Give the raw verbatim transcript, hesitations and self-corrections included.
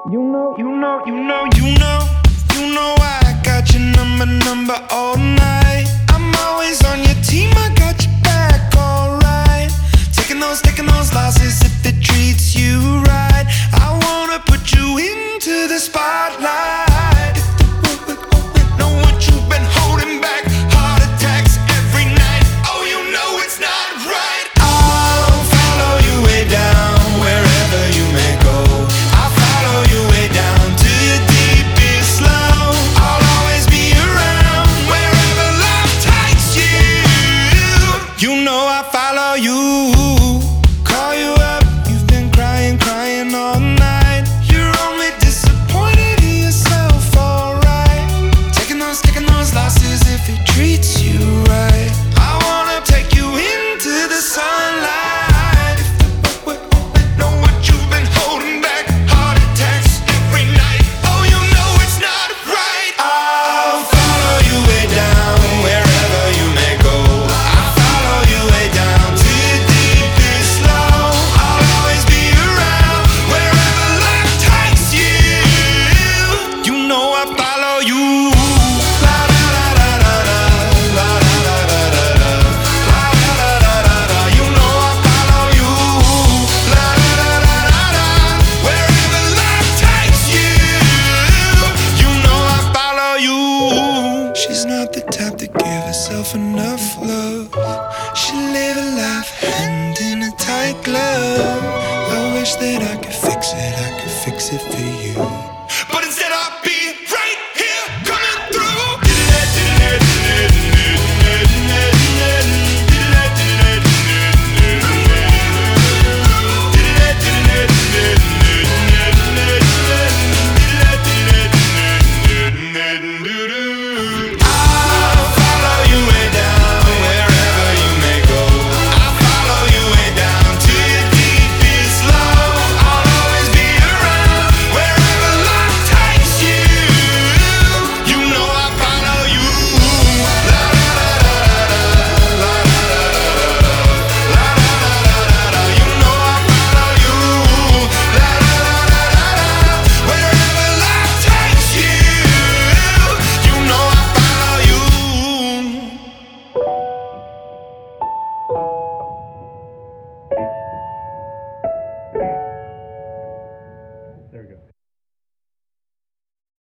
You know, you know, you know, you know, you know I got your number, number all night. I'm always on your team, I got your back, alright. Taking those, taking those losses if it treats you right. I wanna put you into the spotlight. If the world would know what you've been holding back, heart attacks every night. Oh, you know it's not right. I'll follow you way down wherever you may go. I'll follow you way down to your deepest low. I'll always be around wherever love takes you. You know I follow you. Call you up, you've been crying, crying all night. You're only disappointed in yourself, alright. Taking those, taking those losses if it treats you right. I wanna take you into the sunlight. If the world would only know what you've been holding back, heart attacks every night. Oh, you know it's not right. I'll follow you way down wherever you may go. I'll follow you way down to your deepest low. I'll always be around wherever life takes you. You know I follow you. La la la la la la, la la la la la la, la la la la la. You know I follow you. La la la la la la, wherever life takes you. You know I follow you. She's not the type to give herself enough love. She live a life hand in a tight glove. I wish that I could fix it, I could fix it for you.